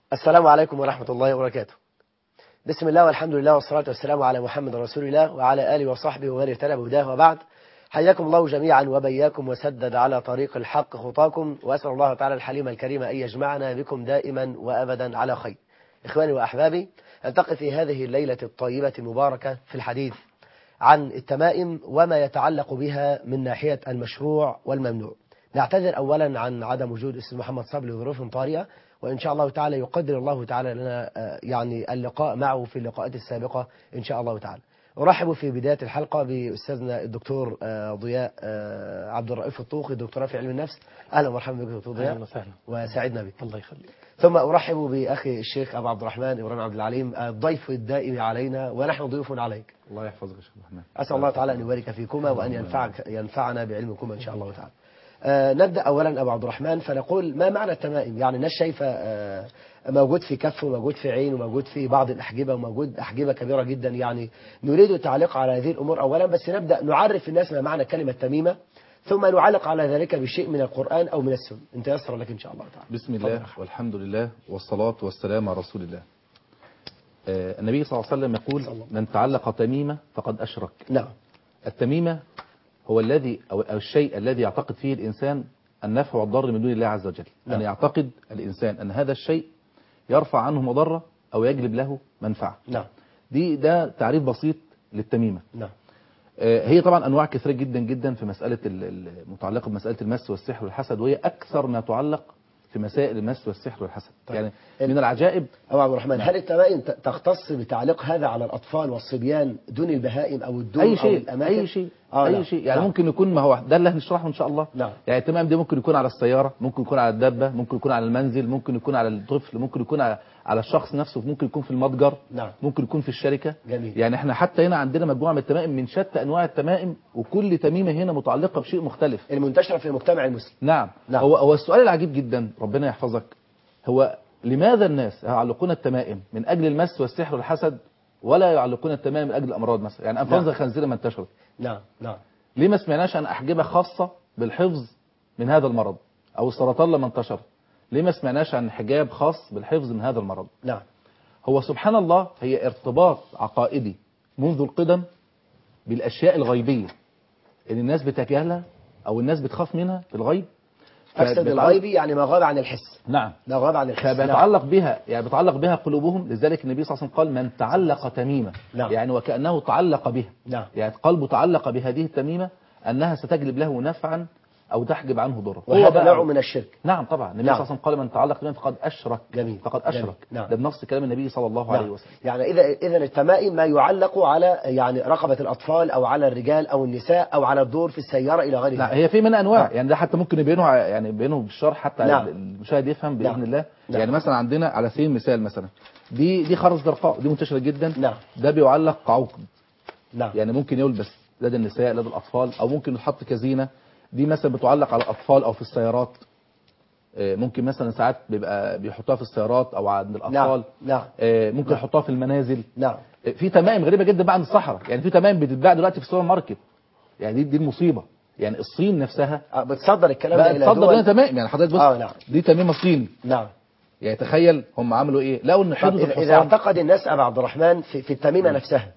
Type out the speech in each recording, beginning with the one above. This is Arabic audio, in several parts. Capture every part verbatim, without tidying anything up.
السلام عليكم ورحمة الله وبركاته. بسم الله والحمد لله والصلاة والسلام على محمد رسول الله وعلى آله وصحبه ومن اهتدى بهداه، وبعد. حياكم الله جميعا وبياكم وسدد على طريق الحق خطاكم، وأسأل الله تعالى الحليم الكريم أن يجمعنا بكم دائما وأبدا على خير. إخواني وأحبابي، نلتقي في هذه الليلة الطيبة المباركة في الحديث عن التمائم وما يتعلق بها من ناحية المشروع والممنوع. نعتذر أولا عن عدم وجود الأستاذ محمد صبري لظروف طارئة، وإن شاء الله تعالى يقدر الله تعالى لنا يعني اللقاء معه في اللقاءات السابقة إن شاء الله تعالى. أرحب في بداية الحلقة بأستاذنا الدكتور ضياء عبد الرؤوف الطوخي، دكتوراه في علم النفس. أهلا ومرحبا بك دكتور ضياء. أهلا وسهلا وسعدنا بك. الله يخليك. ثم أرحب بأخي الشيخ أبو عبد الرحمن إبراهيم عبد العليم، الضيف الدائم علينا ونحن ضيوف عليك. الله يحفظك يا شيخ الرحمن. أسأل الله تعالى أن يبارك فيكما وأن ينفعك ينفعنا بعلمكما إن شاء الله تعالى. آه نبدأ أولا أبو عبد الرحمن، فنقول ما معنى التمائم؟ يعني الناس شايفة آه موجود في كف وموجود في عين وموجود في بعض الأحجبة وموجود أحجبة كبيرة جدا، يعني نريد التعليق على هذه الأمور أولا، بس نبدأ نعرف الناس ما معنى كلمة تميمة، ثم نعلق على ذلك بشيء من القرآن أو من السنة. أنت يسر لك إن شاء الله تعالى. بسم الله والحمد لله والصلاة والسلام على رسول الله. آه النبي صلى الله عليه وسلم يقول: من تعلق تميمة فقد أشرك. نعم. التميمة هو الذي أو الشيء الذي يعتقد فيه الإنسان النفع والضر من دون الله عز وجل. نعم. أن يعتقد الإنسان أن هذا الشيء يرفع عنه مضرة أو يجلب له منفعة. نعم. دي ده تعريف بسيط للتميمة. نعم. آه هي طبعا أنواع كثيرة جدا جدا في مسألة المتعلقة بمسألة المس والسحر والحسد، وهي أكثر ما تعلق في مسائل المس والسحر والحسد. طيب. يعني من العجائب. أبو عبد الرحمن، هل التمائم تختص بتعليق هذا على الأطفال والصبيان دون البهائم أو الدور أي شيء أو الأماكن؟ أي شيء آه أي نعم. شيء يعني نعم. ممكن يكون، ما هو ده اللي هنشرحه إن شاء الله. نعم. يعني التمام ده ممكن يكون على السيارة، ممكن يكون على الدابة، ممكن يكون على المنزل، ممكن يكون على الطفل، ممكن يكون على على الشخص نفسه، ممكن يكون في المتجر. نعم. ممكن يكون في الشركة. جميل. يعني احنا حتى هنا عندنا مجموعة من التمائم من شتى أنواع التمائم، وكل تميمة هنا متعلقة بشيء مختلف المنتشرة في المجتمع المسلم. نعم. نعم. هو هو السؤال العجيب جدا، ربنا يحفظك، هو لماذا الناس يعلقون التمائم من أجل المس والسحر والحسد ولا يعلقون التمائم من أجل الأمراض مثلا؟ يعني أنفلونزا نعم. الخنزير ما انتشرت. نعم. نعم. ليه ما سمعناش عن أحجبة خاصة بالحفظ من هذا المرض؟ أو السرطان لما انتشر، ليه ما سمعناش عن حجاب خاص بالحفظ من هذا المرض؟ نعم. هو سبحان الله هي ارتباط عقائدي منذ القدم بالأشياء الغيبية اللي الناس بتجاهلها أو الناس بتخاف منها في الغيب. أقصد الغيبي يعني ما غاب عن الحس. نعم. ما غاب عن الحس. فبيتعلق نعم. بها يعني بيتعلق بها قلوبهم. لذلك النبي صلى الله عليه وسلم قال: من تعلق تميمة. نعم. يعني وكأنه تعلق بها. نعم. يعني قلبه تعلق بهذه التميمة أنها ستجلب له نفعا أو تحجب عنه ضرا. وهذا نوع من الشرك. نعم طبعا. النبي نعم. صلى الله عليه وسلم قال: من تعلق تميمة فقد أشرك. جميل. فقد أشرك. نعم. ده بنص كلام النبي صلى الله نعم. عليه وسلم. يعني إذا إذا التمائم ما يعلق على يعني رقبة الأطفال أو على الرجال أو النساء أو على الدور في السيارة إلى غير ذلك. لا هي في منها أنواع. نعم. يعني ده حتى ممكن يبينه يعني يبينه بالشرح حتى نعم. المشاهد يفهم بإذن نعم. الله. نعم. يعني مثلا عندنا على سبيل المثال مثلا دي دي خرز زرقاء، دي منتشرة جدا. نعم. ده بيعلق كعقد. نعم. يعني ممكن يلبس لدى النساء لدى الأطفال، أو ممكن يحط كزينة. دي مثلا بتعلق على الأطفال أو في السيارات. ممكن مثلا ساعات بيبقى بيحطوها في السيارات أو عند الأطفال. نعم. ممكن يحطوها في المنازل. نعم. في تمائم غريبة جدا بقى عند الصحراء. يعني في تمائم بتتباع دلوقتي في السوبر ماركت. يعني دي دي المصيبة. يعني الصين نفسها بتصدر الكلام ده إلى بتصدر دول. لنا تمائم. يعني حضرتك بص آه نعم. دي تميمة صيني. نعم. يعني تخيل هم عملوا ايه؟ لقوا ان حدود إذا الحصان. اعتقد الناس أبا عبد الرحمن في, في التميمة نفسها،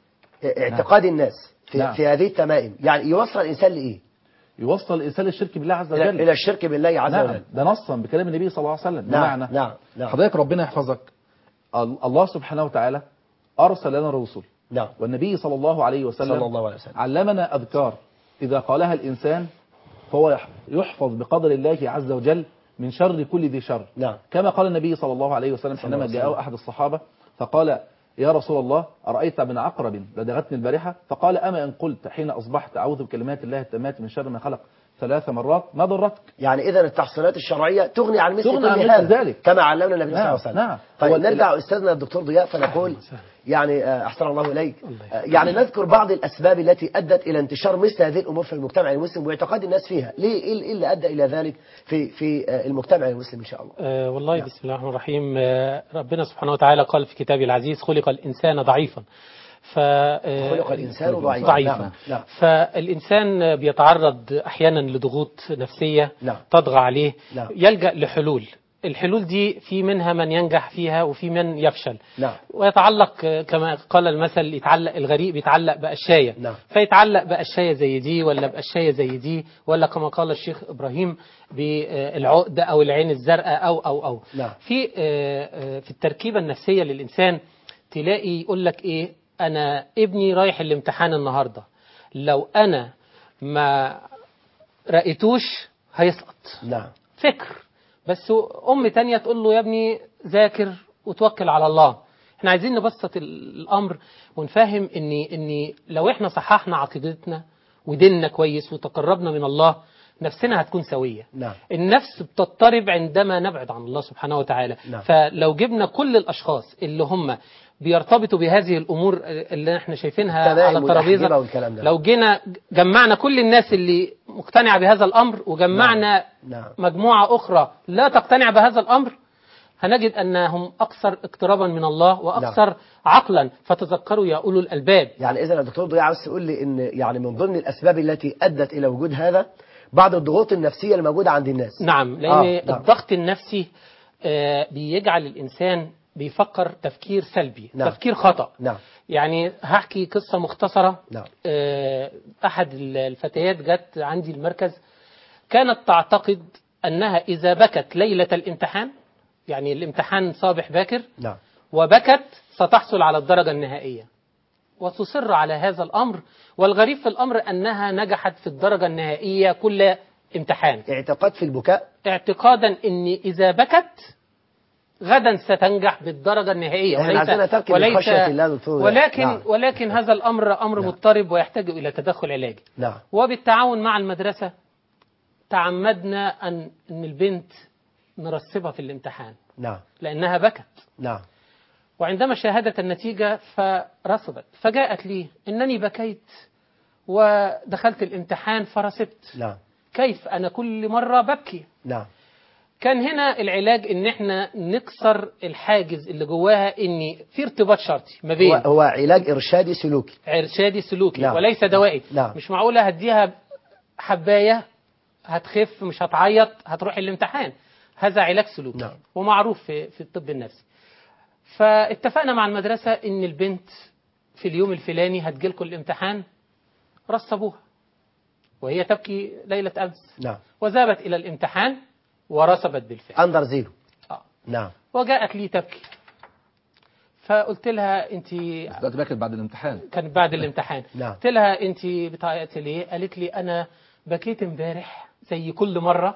اعتقاد نعم. الناس في, نعم. في هذه التمائم يعني يوصل الإنسان لإيه؟ يوصل الإنسان للشرك بالله عز إلى, وجل. إلى الشرك بالله عز نعم. وجل. ده نصا بكلام النبي صلى الله عليه وسلم. نعم. بمعنى نعم. نعم. حضرتك ربنا يحفظك، الله سبحانه وتعالى أرسل لنا الرسل. نعم. والنبي صلى الله عليه وسلم صلى الله عليه وسلم علمنا أذكار إذا قالها الإنسان فهو يحفظ بقدر الله عز وجل من شر كل ذي شر. نعم. كما قال النبي صلى الله عليه وسلم حينما جاءه أحد الصحابة فقال: يا رسول الله أرأيت من عقرب لدغتني البارحة؟ فقال: أما إن قلت حين أصبحت أعوذ بكلمات الله التامات من شر ما خلق ثلاث مرات ما ضرتك؟ يعني إذا التحصينات الشرعية تغني عن مثل تغني كل عن مثل هذا ذلك كما علمنا النبي نعم. صلى الله عليه وسلم. نعم. طيب ال- نرجع أستاذنا الدكتور ضياء فنقول يعني أحسن الله إليك، يعني نذكر بعض الأسباب التي أدت إلى انتشار مثل هذه الأمور في المجتمع المسلم واعتقاد الناس فيها. ليه إيه اللي أدى إلى ذلك في في المجتمع المسلم إن شاء الله؟ آه والله نعم. بسم الله الرحمن الرحيم. آه ربنا سبحانه وتعالى قال في كتابه العزيز: خلق الإنسان ضعيفا. خلق الإنسان ضعيفا. ضعيفا. نعم. نعم. فالإنسان بيتعرض أحيانا لضغوط نفسية نعم. تطغى عليه. نعم. يلجأ لحلول الحلول دي في منها من ينجح فيها وفي من يفشل. نعم. ويتعلق كما قال المثل، يتعلق الغريب يتعلق بقشاية. نعم. فيتعلق بقشاية زي دي ولا بقشاية زي دي، ولا كما قال الشيخ إبراهيم بالعقدة أو العين الزرقاء أو أو أو نعم. في في التركيبة النفسية للإنسان تلاقي يقول لك إيه، أنا ابني رايح الامتحان النهاردة، لو أنا ما رأيتوش هيسقط. نعم. فكر. بس أم تانية تقول له يا ابني ذاكر وتوكل على الله. احنا عايزين نبسط الأمر ونفهم ان ان لو احنا صححنا عقيدتنا وديننا كويس وتقربنا من الله، نفسنا هتكون سوية. نعم. النفس بتضطرب عندما نبعد عن الله سبحانه وتعالى. نعم. فلو جبنا كل الأشخاص اللي هم بيرتبطوا بهذه الأمور اللي احنا شايفينها على الترابيزة، لو جينا جمعنا كل الناس اللي مقتنعة بهذا الأمر وجمعنا نعم. مجموعة أخرى لا تقتنع بهذا الأمر، هنجد أنهم أكثر اقترابا من الله وأكثر نعم. عقلا. فتذكروا يا أولو الألباب. يعني إذا الدكتور ضياء عاوز تقول لي إن يعني من ضمن الأسباب التي أدت إلى وجود هذا بعض الضغوط النفسية الموجودة عند الناس. نعم، لأن آه. نعم. الضغط النفسي آه بيجعل الإنسان بيفكر تفكير سلبي. نعم. تفكير خطأ. نعم. يعني هحكي قصة مختصرة. نعم. آه أحد الفتيات جت عندي المركز، كانت تعتقد أنها إذا بكت ليلة الامتحان، يعني الامتحان صباح باكر، نعم. وبكت ستحصل على الدرجة النهائية، وتصر على هذا الأمر. والغريب في الأمر أنها نجحت في الدرجة النهائية كل امتحان. اعتقاد في البكاء، اعتقادا أن إذا بكت غدا ستنجح بالدرجة النهائية. وليس, وليس ولكن, نعم. ولكن هذا الأمر أمر نعم. مضطرب ويحتاج إلى تدخل علاجي. نعم. وبالتعاون مع المدرسة تعمدنا أن, أن البنت نرسبها في الامتحان. نعم. لأنها بكت. نعم. وعندما شاهدت النتيجة فرصدت، فجاءت لي إنني بكيت ودخلت الامتحان فرسبت. نعم. كيف أنا كل مرة ببكي؟ نعم. كان هنا العلاج إن إحنا نكسر الحاجز اللي جواها، إن في ارتباط شرطي ما بين. هو, هو علاج إرشادي سلوكي. إرشادي سلوكي. نعم. وليس دوائي. نعم. مش معقولة هديها حباية هتخف مش هتعيط هتروح الامتحان. هذا علاج سلوكي. نعم. ومعروف في, في الطب النفسي. فاتفقنا مع المدرسة إن البنت في اليوم الفلاني هتجيلكم الامتحان. رصبوها وهي تبكي ليلة أمس. نعم. وذهبت إلى الامتحان ورسبت بالفعل. أندر زيرو. آه. نعم. وجاءت لي تبكي، فقلت لها أنت بكت بعد الامتحان. كانت بعد الامتحان. نعم. قلت لها أنت بتعيطي ليه؟ قالت لي أنا بكيت امبارح زي كل مرة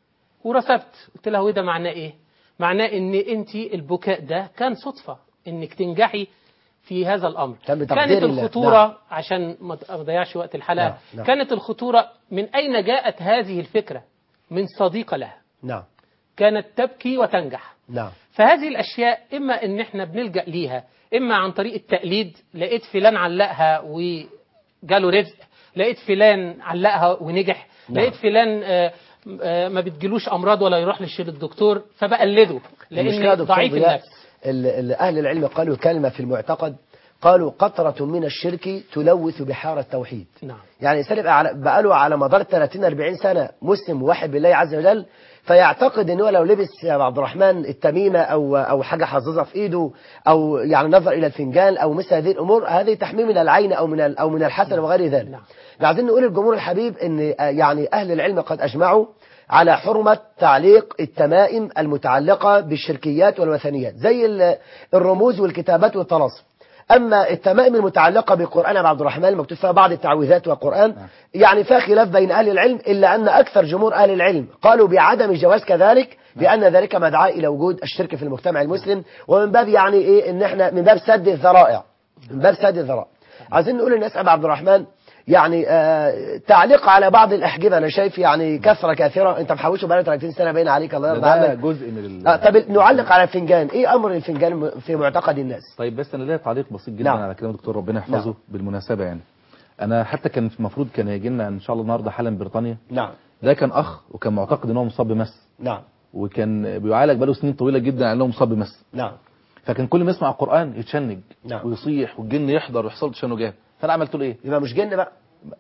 ورسبت. قلت لها وده معناه إيه؟ معناه ان انت البكاء ده كان صدفة انك تنجحي في هذا الامر. كان كانت الخطورة. نعم. عشان ما اضيعش وقت الحلقة. نعم. نعم. كانت الخطورة من اين جاءت هذه الفكرة؟ من صديقة لها. نعم. كانت تبكي وتنجح. نعم. فهذه الاشياء اما ان احنا بنلجأ ليها، اما عن طريق التقليد. لقيت فلان علقها وجاله رزق، لقيت فلان علقها ونجح. نعم. لقيت فلان آه ما بتجيلوش أمراض ولا يروح للشيخ الدكتور فبقلده لأن ضعيف النفس. أهل العلم قالوا كلمة في المعتقد، قالوا قطرة من الشرك تلوث بحار التوحيد. نعم. يعني سلب بقاله على مدار ثلاثين أربعين سنة مسلم واحد بالله عز وجل، فيعتقد ان هو لو لبس يا عبد الرحمن التميمة او او حاجة حظاظة في ايده او يعني نظر الى الفنجان او مثل هذه الامور، هذه تحميه من العين او من او من الحسن وغير ذلك. نعم. عايزين نقول للجمهور الحبيب ان يعني اهل العلم قد اجمعوا على حرمة تعليق التمائم المتعلقة بالشركيات والوثنيات زي الرموز والكتابات والطلاسم. أما التمائم المتعلقة بالقرآن يا عبد الرحمن المكتوب فيها بعض التعويذات والقرآن يعني فيها خلاف بين أهل العلم، إلا أن أكثر جمهور أهل العلم قالوا بعدم جواز كذلك، لأن ذلك مدعاة إلى وجود الشرك في المجتمع المسلم، ومن باب يعني إيه إن إحنا من باب سد الذرائع، من باب سد الذرائع. عايزين نقول للناس يا عبد الرحمن يعني آه تعليق على بعض الأحجبة أنا شايف يعني كثرة كثيرة. أنت محوشه بقى ثلاثين سنة باين عليك الله يرضى عنك. جزء من ال... آه طب نعلق على الفنجان، إيه أمر الفنجان في معتقد الناس؟ طيب بس أنا ليا تعليق بسيط جدا. نعم. على كلام دكتور ربنا يحفظه. نعم. بالمناسبة يعني أنا حتى كان المفروض كان يجي لنا إن شاء الله النهارده حالا بريطانيا. نعم. ده كان أخ وكان معتقد إن هو مصاب بمس. نعم. وكان بيعالج بقاله سنين طويلة جدا على إنه مصاب بمس. نعم. فكان كل ما يسمع القرآن يتشنج. نعم. ويصيح والجن يحضر ويحصل تشنجات. فأنا عملت له إيه؟ يبقى مش جن بقى.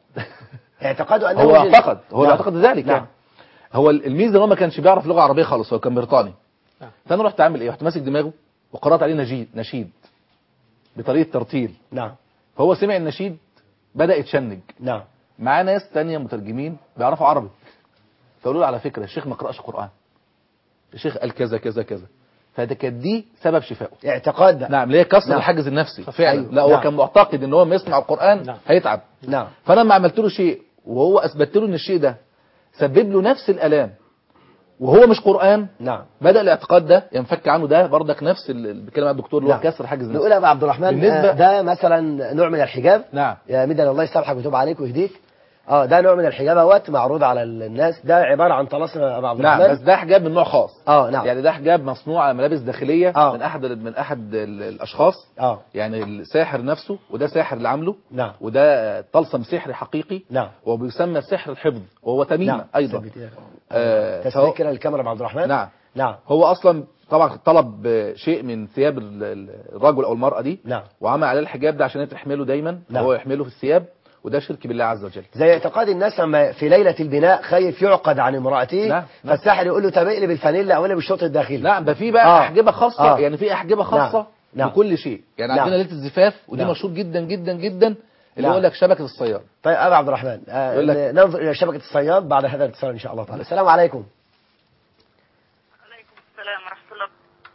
اعتقاده انه هو اعتقد هو نعم. اعتقد ذلك. نعم. يعني هو الميزه ان هو ما كانش بيعرف لغه عربيه خالص، هو كان بريطاني. فانا رحت عامل ايه؟ رحت ماسك دماغه وقرات عليه نشيد نشيد بطريقه ترتيل. نعم. فهو سمع النشيد بدا يتشنج. نعم. معاه ناس تانية مترجمين بيعرفوا عربي، فقالوا له على فكره الشيخ ما قرأش قرآن، الشيخ قال كذا كذا كذا. فده كانت دي سبب شفائه. اعتقاد بقى. نعم، اللي هي كسر نعم. الحاجز النفسي فعلا. أيوه. لا هو نعم. كان معتقد ان هو ما يسمع القرآن نعم. هيتعب. نعم. فانا لما عملت له شيء وهو اثبت له ان الشيء ده سبب له نفس الالام وهو مش قرآن، نعم. بدأ الاعتقاد ده ينفك عنه. ده برضك نفس اللي بيتكلم عنه الدكتور اللي هو نعم. كسر حاجز نقول النفسي. يا ابو عبد الرحمن بالنسبة- آه، ده مثلا نوع من الحجاب. نعم. يا مدن الله يسامحك ويتوب عليك ويهديك. اه ده نوع من الحجاب اهوت معروض على الناس، ده عباره عن طلاسم يا ابو عبد نعم، الرحمن. بس ده حجاب من نوع خاص. اه نعم. يعني ده حجاب مصنوع على ملابس داخليه آه. من احد من احد ال- الاشخاص. اه يعني الساحر نفسه، وده ساحر اللي عامله. نعم. وده طلسم سحري حقيقي. نعم. وبيسمى سحر الحفظ وهو تميمه نعم. ايضا. ثبت- آه، تسليك فهو- كده الكاميرا يا ابو عبد الرحمن. نعم. نعم. هو اصلا طبعا طلب شيء من ثياب ال- ال- الرجل او المراه دي. نعم. وعمل عليه الحجاب ده عشان هي تحمله دايما. نعم. هو يحمله في الثياب، وده شرك بالله عز وجل. زي اعتقاد الناس لما في ليله البناء خايف يعقد عن امراته. نعم. نعم. فالساحر يقول له طب اقلب الفانيلا او اقلب الشوط الداخلي. نعم، ده في بقى آه. احجبه خاصه. آه. يعني في احجبه خاصه. نعم. نعم. لكل شيء. يعني نعم. عندنا ليله الزفاف ودي نعم. مشهور جدا جدا جدا، اللي نعم. يقول لك شبكه الصياد. طيب ابو عبد الرحمن آه يقول لك- ننظر الى شبكه الصياد بعد هذا الاتصال ان شاء الله تعالى. السلام عليكم. عليكم السلام ورحمة الله.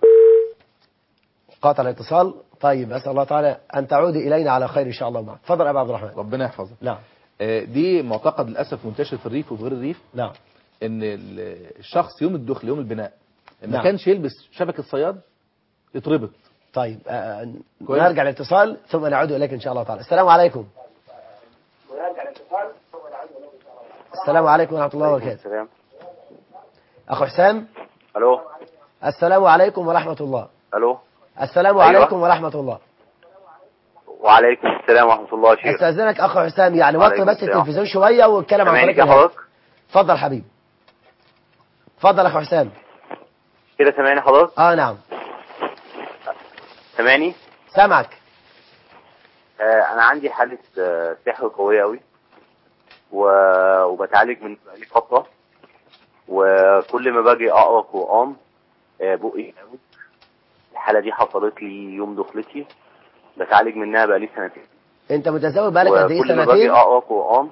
قاطع الاتصال. طيب اسال الله تعالى ان تعودي الينا على خير ان شاء الله معك. تفضل يا ابو عبد الرحمن. ربنا يحفظك. نعم. آه، دي معتقد للاسف منتشر في الريف وفي غير الريف، نعم. ان ال- الشخص يوم الدخل يوم البناء ما نعم. كانش يلبس شبكه صياد يتربط. طيب آه كويس. نرجع الاتصال ثم نعود اليك ان شاء الله تعالى. السلام عليكم. السلام عليكم ورحمه الله وبركاته. السلام. اخو حسام. الو. السلام عليكم ورحمه الله. الو. السلام أيوة. عليكم ورحمه الله. وعليكم السلام ورحمة الله يا شيخ. استاذنك اخو حسام يعني وطي وعليكم بس السلام. التلفزيون شويه واتكلم عن سامعني طريق كده الهاتف. حضرتك؟ اتفضل حبيبي. اتفضل اخو حسام. كده سامعني حضرتك؟ اه نعم سامعني؟ سامعك. آه انا عندي حالة آه سحر قوية قوي و... وبتعالج من بقالي فترة، وكل ما باجي اقرا قرآن آه بقي يقوي. الحالة دي حصلت لي يوم دخلتي، بتعالج منها بقالي سنتين. انت متزوج بقالك قد ايه؟ وكل ما باجي سنتين؟ اقرا قرآن.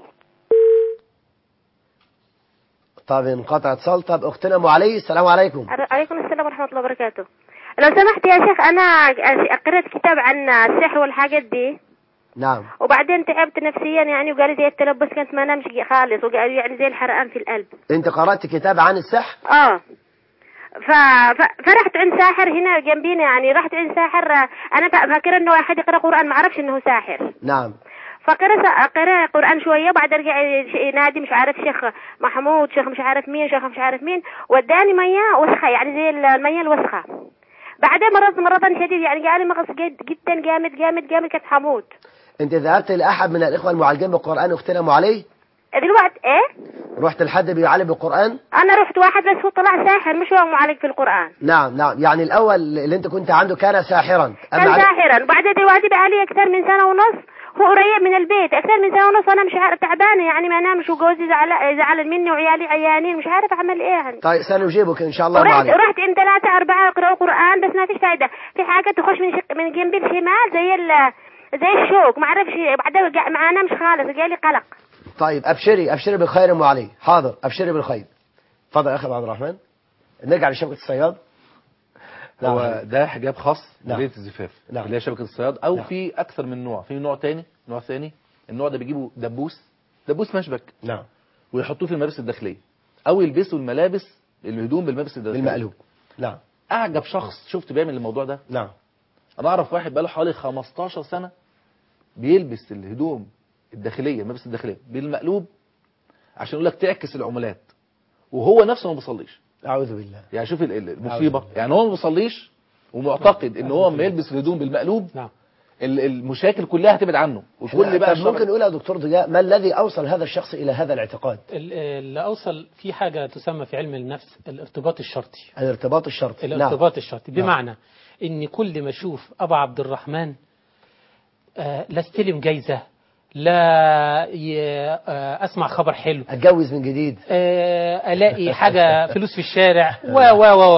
طب انقطع اتصال. طب اختنا ام علي. السلام عليكم. عليكم السلام ورحمة الله وبركاته. لو سمحت يا شيخ أنا قرأت كتاب عن السحر والحاجات دي، نعم. وبعدين تعبت نفسيا يعني، وقال لي زي التلبس كنت ما نمش خالص، وقال يعني زي الحرقان في القلب. انت قرأت كتاب عن السحر؟ اه ف... ف... فرحت عند ساحر هنا جنبينا، يعني رحت عند ساحر. انا فاكره انه واحد يقرا قران، ما اعرفش انه ساحر. نعم. فقرأ قرأ قرآن شوية، بعد رجع ينادي مش عارف شيخ محمود، شيخ مش عارف مين، شيخ مش عارف مين، وداني مياه وسخة يعني زي المياه الوسخة. بعدين مرض مرضا شديد يعني، قال لي مغص جدا جامد جامد جامد كنت حموت. انت ذهبت لأحد من الإخوة المعالجين بالقرآن اختنا ام علي؟ دلوقتي ايه؟ رحت لحد بيعالج بالقرآن؟ انا رحت واحد بس هو طلع ساحر مش هو معالج في القرآن. نعم نعم. يعني الأول اللي انت كنت عنده كان ساحرا. كان ساحرا، بعدين دلوقتي بقى لي أكثر من سنة ونص، هو قريب من البيت أكثر من سنة ونص، وأنا مش عارف تعبانة يعني، ما نامش، وجوزي زعل زعل مني وعيالي عيانين، مش عارف أعمل إيه يعني. طيب سنجيبك إن شاء الله. ورحت عليك. رحت إن ثلاثة أربعة يقرأوا قرآن بس ما فيش فايدة، في حاجة تخش من شق من جنب الشمال زي ال زي الشوك، ما أعرفش، بعدين ما نامش خالص، جالي قلق. طيب أبشري أبشري بالخير ام علي. حاضر أبشري بالخير. اتفضل يا أخي عبد الرحمن. نرجع لشبكة الصياد. هو ده حجاب خاص نعم. بليلة الزفاف نعم. اللي هي شبكة الصياد، او نعم. في اكثر من نوع. في نوع تاني نوع ثاني النوع ده بيجيبوا دبوس دبوس مشبك نعم. ويحطوه في الملابس الداخلية، او يلبسوا الملابس الهدوم بالملابس الداخلية بالمقلوب. نعم. اعجب شخص شفت بيعمل الموضوع ده. نعم. انا اعرف واحد بقاله حوالي خمستاشر سنة بيلبس الهدوم الداخلية الملابس الداخلية بالمقلوب عشان يقول لك تعكس العملات، وهو نفسه ما بيصليش. أعوذ بالله. يعني شوف المصيبة، يعني هو ما بيصليش ومعتقد ان هو ما يلبس الهدوم بالمقلوب نعم. المشاكل كلها هتبعد عنه. وكل بقى طب ممكن نقول يا دكتور ضياء ما الذي أوصل هذا الشخص إلى هذا الاعتقاد؟ اللي أوصل في حاجة تسمى في علم النفس الارتباط الشرطي. الارتباط الشرطي. الارتباط نعم. الشرطي بمعنى ان كل ما اشوف ابا عبد الرحمن آه لا استلم جايزة، لا ي... آه اسمع خبر حلو، اتجوز من جديد، آه الاقي حاجة فلوس في الشارع و و و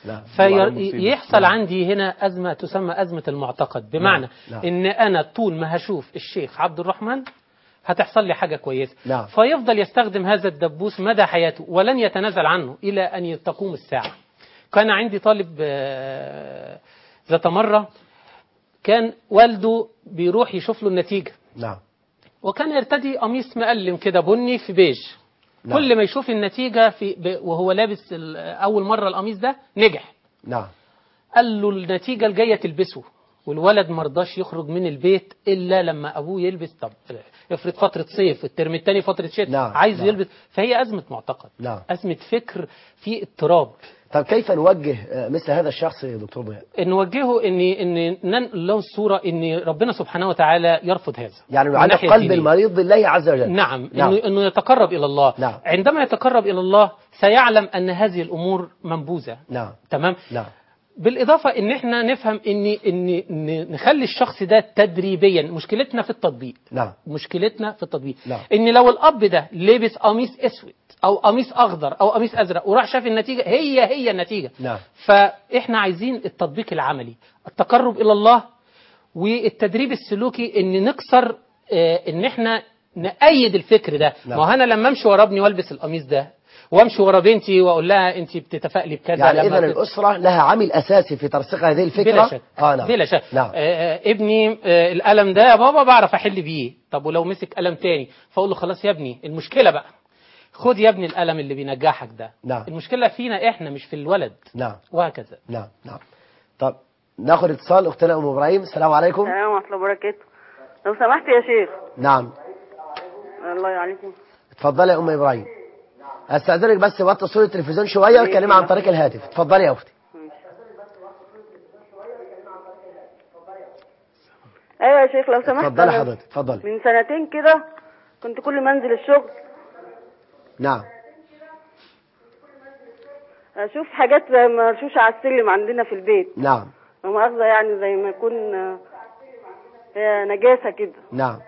فيحصل عندي هنا أزمة تسمى أزمة المعتقد، بمعنى نعم. إن أنا طول ما هشوف الشيخ عبد الرحمن هتحصل لي حاجة كويسة. نعم. فيفضل يستخدم هذا الدبوس مدى حياته ولن يتنازل عنه إلى أن تقوم الساعة. كان عندي طالب ذات مرة كان والده بيروح يشوف له النتيجة. نعم. وكان يرتدي قميص مقلم كده بني في بيج. نعم. كل ما يشوف النتيجة في وهو لابس أول مرة القميص ده نجح. نعم. قال له النتيجة الجاية تلبسه، والولد مرضاش يخرج من البيت إلا لما أبوه يلبس. طب افرض فترة صيف، الترم الثاني فترة شتاء. نعم. عايز نعم. يلبس. فهي أزمة معتقد. نعم. أزمة فكر في اضطراب. طب كيف نوجه مثل هذا الشخص يا دكتور ضياء؟ نوجهه ان ان ننقل له الصوره ان ربنا سبحانه وتعالى يرفض هذا، يعني نعلق قلب المريض لله عز وجل. نعم. نعم. انه انه يتقرب الى الله. نعم. عندما يتقرب الى الله سيعلم ان هذه الامور منبوذه. نعم. تمام. نعم. بالاضافه ان احنا نفهم ان ان نخلي الشخص ده تدريبيا. مشكلتنا في التطبيق. نعم. مشكلتنا في التطبيق. نعم. ان لو الاب ده لبس قميص اسود او قميص اخضر او قميص ازرق وراح شاف النتيجه هي هي النتيجه. نعم. فاحنا عايزين التطبيق العملي، التقرب الى الله والتدريب السلوكي، ان نكسر اه ان احنا نأيد الفكر ده. نعم. ما انا لما امشي ورا ابني والبس القميص ده وامشي ورا بنتي واقول لها انت بتتفائلي بكذا، يعني اذا بت... الاسره لها عامل اساسي في ترسيخ هذه الفكره. بلا شك. اه نعم. بلا شك. نعم. آه ابني آه القلم ده يا بابا بعرف احل بيه. طب ولو مسك قلم تاني فاقول له خلاص يا ابني المشكله بقى خد يا ابني القلم اللي بينجحك ده. نعم. المشكله فينا احنا مش في الولد. نعم. وهكذا. نعم. نعم. طب ناخد اتصال اختنا ام ابراهيم. السلام عليكم. السلام ورحمه الله وبركاته. لو سمحت يا شيخ. نعم. الله يعليكم. اتفضلي يا ام ابراهيم. استاذنك بس وطي صوره التلفزيون شويه واتكلمي عن طريق الهاتف. اتفضلي يا اختي. ايوه يا شيخ لو سمحت. اتفضلي حضرتك. اتفضلي. من سنتين كده كنت كل ما انزل الشغل نعم اشوف حاجات مرشوشه على السلم عندنا في البيت. نعم. ومؤاخذه يعني زي ما يكون هي نجاسه كده. نعم.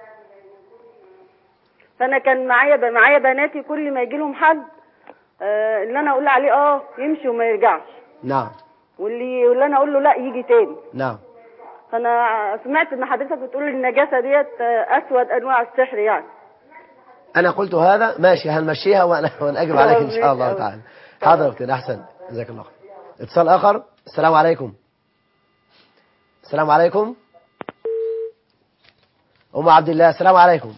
فانا كان معايا معايا بناتي كل ما يجي لهم حد آه اللي انا اقول عليه اه يمشي وما يرجعش. نعم. واللي واللي انا اقول له لا يجي تاني. نعم. فانا سمعت ان حضرتك بتقول النجاسه ديت اسود انواع السحر يعني. انا قلت هذا ماشي هنمشيها وانا وانا اجب عليك ان شاء الله تعالى. حاضر يا اختي. احسن. جزاك الله خير. اتصال اخر. السلام عليكم. السلام عليكم. ام عبد الله. السلام عليكم.